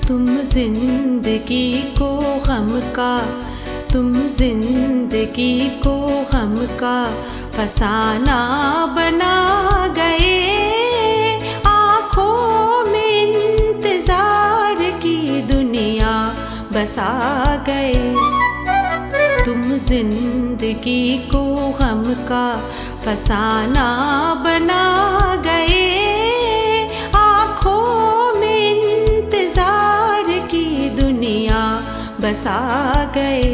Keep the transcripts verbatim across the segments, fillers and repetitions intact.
तुम जिंदगी को गम का, तुम जिंदगी को गम का फसाना बना गए। आँखों में इंतजार की दुनिया बसा गए। तुम जिंदगी को गम का फसाना बना गए। बसा गए।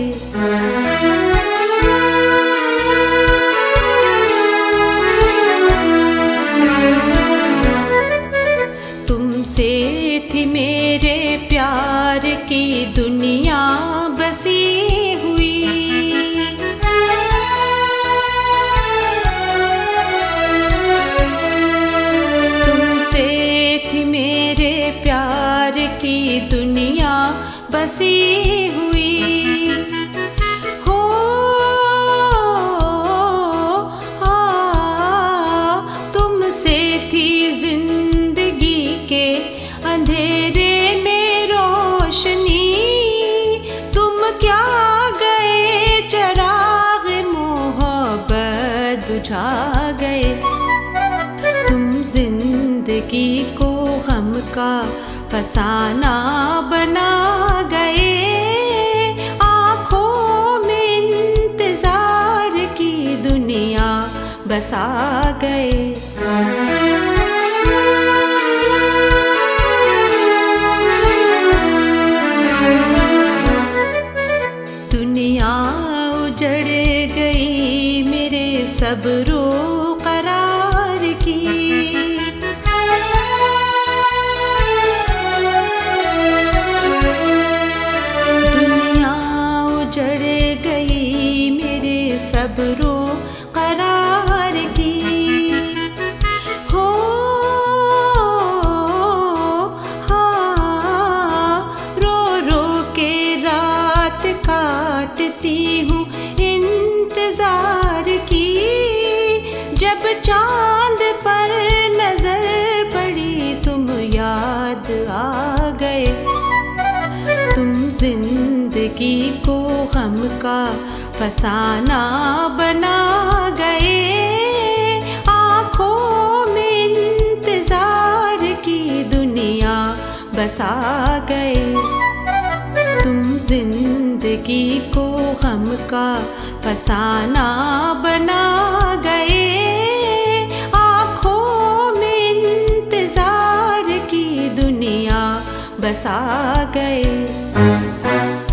तुमसे थी मेरे प्यार की दुनिया बसी हुई। तुमसे थी मेरे प्यार की दुनिया बसी हुई। हो आ, तुमसे थी जिंदगी के अंधेरे में रोशनी। तुम क्या गए चराग मोहब्बत बुझा गए। तुम जिंदगी को गम का फसाना बना गए। आँखों में इंतजार की दुनिया बसा गए। दुनिया उजड़ गई मेरे सब्रो करार की। सब्रो करार की। हो हाँ, रो रो के रात काटती हूँ इंतजार की। जब चांद पर नजर पड़ी तुम याद आ गए। तुम जिंदगी को गम का फसाना बना गए। आँखों में इंतजार की दुनिया बसा गए। तुम जिंदगी को गम का फसाना बना गए। आँखों में इंतजार की दुनिया बसा गए।